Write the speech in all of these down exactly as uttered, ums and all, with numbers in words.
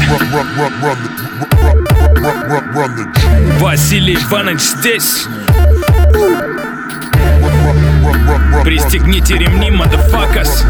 Василий Иванович здесь. Пристегните ремни, motherfuckers.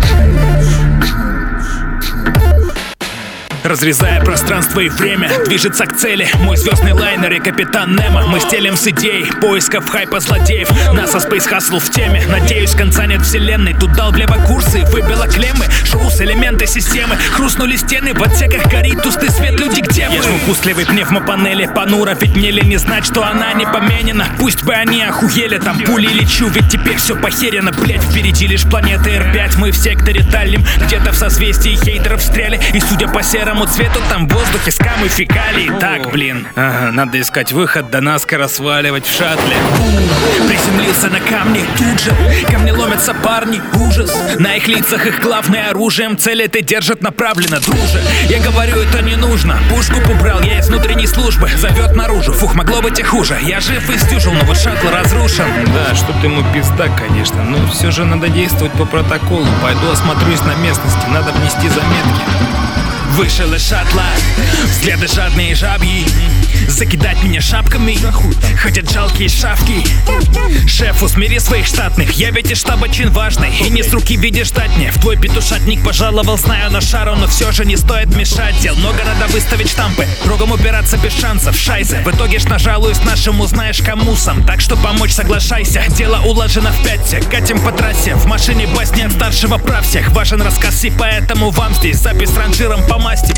Разрезая пространство и время, движется к цели мой звездный лайнер и капитан Немо. Мы стелим с идей поисков хайпа злодеев. НАСА Space Hustle в теме. Надеюсь, конца нет вселенной. Тут дал влево курсы, выбило клеммы. Шоу с элементы системы. Хрустнули стены, в отсеках горит тусклый свет. Люди, где вы? Я жму пустливой пневмопанели. Понуро, ведь мне ли не знать, что она не поменена. Пусть бы они охуели, там пули лечу, ведь теперь все похерено. Блять, впереди лишь планета Эр пять. Мы в секторе Таллим, где-то в созвездии хейтеров стрели. И судя по серому цвету, там в воздухе скамы фекалии. Так, блин, ага, надо искать выход, до наскоро сваливать в шаттле. Приземлился на камни, тут же ко мне ломятся парни, ужас. На их лицах их главное оружием, цель это держат направленно, друже. Я говорю, это не нужно, пушку убрал я из внутренней службы, зовет наружу, фух, могло быть и хуже. Я жив и сдюжил, но вот шаттл разрушен. Да, что-то ему пизда, конечно, но все же надо действовать по протоколу. Пойду осмотрюсь на местности, надо внести заметки. Вышел из шаттла, взгляды жадные жабьи. Закидать меня шапками, ходят жалкие шавки. Шеф, усмири своих штатных, я ведь из штаба чин важный. И не с руки видишь ждать мне. В твой петушатник пожаловал, знаю на шару, но все же не стоит мешать. Дел много, надо выставить штампы, кругом упираться без шансов, шайзе. В итоге ж нажалуюсь нашему знаешь кому сам. Так что помочь соглашайся, дело уложено в пять. Катим по трассе, в машине басни от старшего прав всех. Важен рассказ, и поэтому вам здесь запись с ранжиром по масти.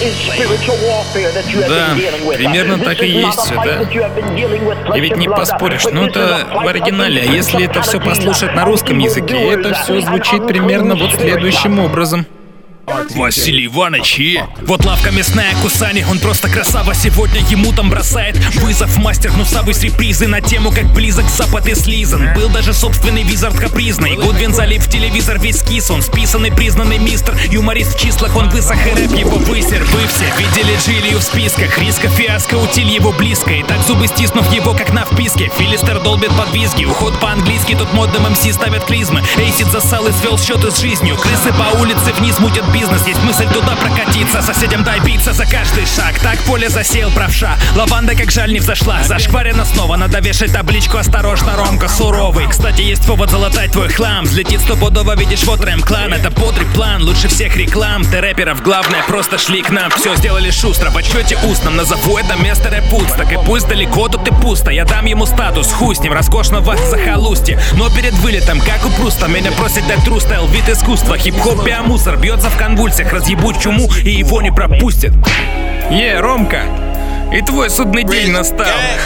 Да, примерно так и есть все, да. И ведь не поспоришь, ну это в оригинале. А если это все послушать на русском языке, это все звучит примерно вот следующим образом. Василий Иванович, е. Вот лавка мясная Кусани, он просто красава. Сегодня ему там бросает вызов мастер гнусавый с репризы на тему, как близок запад и слизан. Был даже собственный визард капризный. Гудвин залив в телевизор весь кис. Он списанный, признанный мистер. Юморист в числах, он высох и рэп его высер. Вы все видели Джилию в списках. Риска фиаско, утиль его близко. И так зубы стиснув его, как на вписке. Филистер долбит под визги. Уход по-английски, тут модным эм си ставят клизмы. Эйсид засал и свел счеты с жизнью. Крысы по улице вниз мутят бизнес, есть мысль туда прокатиться. Соседям дай биться за каждый шаг. Так поле засеял правша. Лаванда как жаль не взошла. Зашкварено снова, надо вешать табличку. Осторожно, Ромка суровый. Кстати, есть повод залатать твой хлам. Взлетит стопудово, видишь, вот рэм-клан. Это бодрый план, лучше всех реклам. Ты рэперов, главное, просто шли к нам. Все сделали шустро, в отчете устном. Назову это место рэп-пуц. Так и пусть далеко тут и пусто. Я дам ему статус, хуй с ним, роскошного захолустья. Но перед вылетом, как у Пруста, меня просит дать тру стайл, вид искусства. Хип-хоп биомусор, бьется в конвульсиях. Разъебут чуму и его не пропустят. Е, Ромка, и твой судный день настал.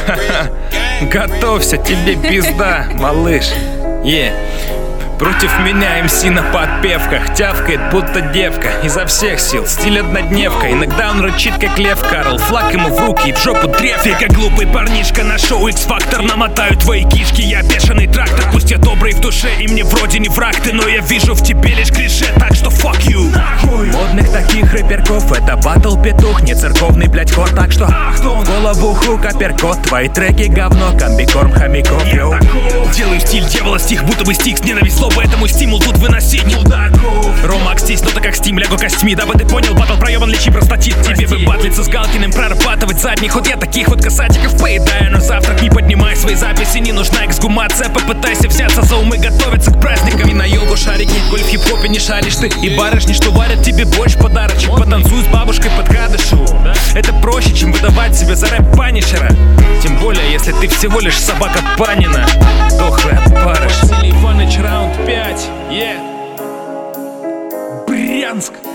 Готовься, тебе пизда, малыш. Е. Против меня эм си на подпевках тявкает, будто девка. Изо всех сил, стиль однодневка. Иногда он рычит, как лев Карл. Флаг ему в руки и в жопу древ. Ты как глупый парнишка на шоу X-Factor. Намотаю твои кишки, я бешеный трактор. Пусть я добрый в душе и мне вроде не враг ты, но я вижу в тебе лишь клише, так что fuck you. Модных таких рэперков, это батл петух. Не церковный, блять, хор, так что в голову хук, апперкот. Твои треки говно, комбикорм хомяков, йоу. Делаю стиль дьявола, стих, будто бы стих с ненависть. Поэтому стимул тут выносить. Ромак здесь, ну-то как стим, лего костьми. Дабы ты понял, батл проебан, лечи простатит. Тебе бы батлиться с Галкиным, прорабатывать задний ход. Я таких вот касатиков поедаю, но завтрак не поднимай свои записи. Не нужна эксгумация, попытайся взяться за умы, готовиться к праздникам. И на йогу шарики, коль в хип-хопе не шаришь ты. И барышни, что варят тебе борщ подарочек. Потанцуй с бабушкой под кадышу. Это проще, чем выдавать себе за рэп панишера. Тем более, если ты всего лишь собака Панина. Дохлый опарыш. Василий Иванович, раунд пять, е. Брянск.